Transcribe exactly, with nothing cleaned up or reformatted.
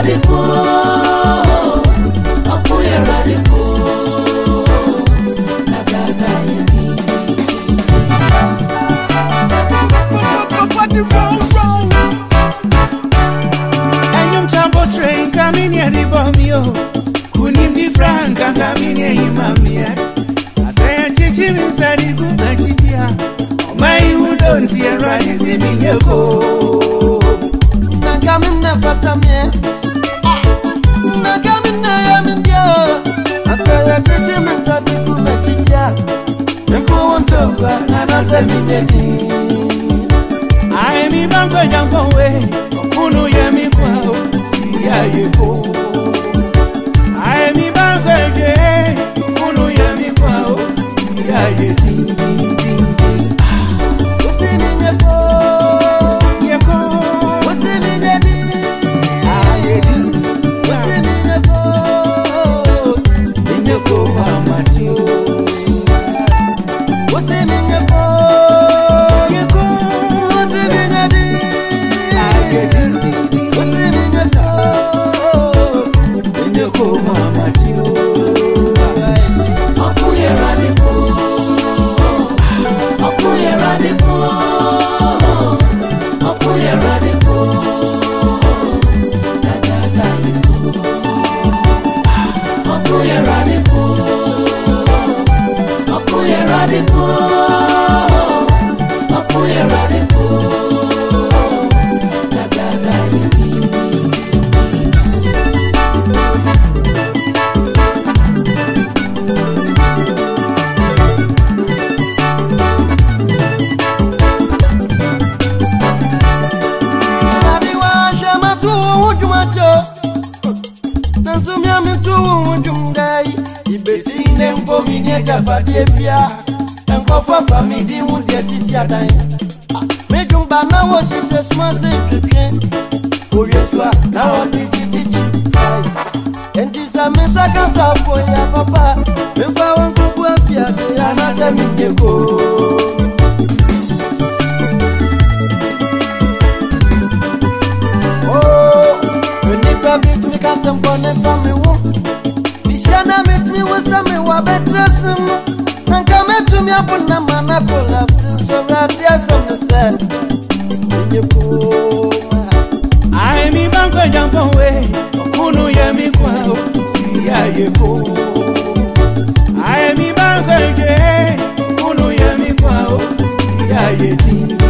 radipo, okuye radipo, nagada yedi. Enyum chambo train coming here the bomio, kunim di franca coming here imamia. I say chichi mi sadi kuta chichia, my who don't hear right is in your go. Nagamina fatamie, nagamina yamindia. I say chichi mi sadi kuta chichia, nko ontoka na semini. I mi bango jango we, kunu yemi kwao, siya yeko. I mi bango je, kunu yemi kwao, siya yeti. Usimi nyeko, Yeko, usimi nyedi, ayedi, usimi nyeko, inyeko mamatio. usimi nyeko, Yeko, usimi nyedi, ayedi, usimi nyeko, inyeko mamatio. Okuye radipo, okuye radipo, okuye radipo, nagada yedi. Okuye radipo, okuye radipo, okuye radipo, nagada yedi. Nabiwa shama tu ujumacho, nansumya mitu ujumdai. Ibesi nembo minye jafadie pia, enkofa famidi wunde sisi adai. Mejumba na wo shishe smase pipi, Oyeswa na wo dichi dichi price. Enjisa mesa kansa fo ya papa, mefa wankubu afia se ya nase minyeko. Bit me cause I'm born from me womb. Bishana met me with some wa betressum. And come to me upon a man of collapse. So that there's on the set. In your pool. I mi bango jango we, kunu yemi kwao, siya yeko. I mi bango je, kunu yemi kwao, siya yeti.